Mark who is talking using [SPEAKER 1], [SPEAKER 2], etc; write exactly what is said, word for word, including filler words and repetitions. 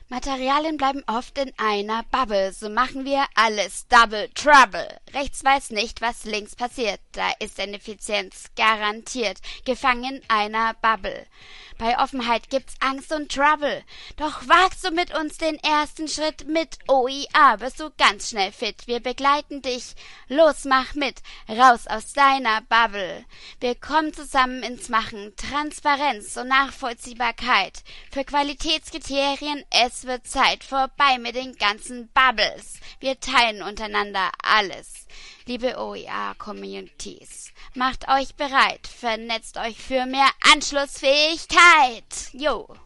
[SPEAKER 1] Materialien bleiben oft in einer Bubble, so machen wir alles Double Trouble. Rechts weiß nicht, was links passiert, da ist Ineffizienz garantiert, gefangen in einer Bubble. Bei Offenheit gibt's Angst und Trouble, doch wagst du mit uns den ersten Schritt mit O I A, wirst du ganz schnell fit. Wir begleiten dich, los, mach mit, raus aus deiner Bubble. Wir kommen zusammen ins Machen, Transparenz und Nachvollziehbarkeit. Für Qualitätskriterien, es wird Zeit, vorbei mit den ganzen Bubbles. Wir teilen untereinander alles. Liebe O I A-Communities, macht euch bereit, vernetzt euch für mehr Anschlussfähigkeit. Jo.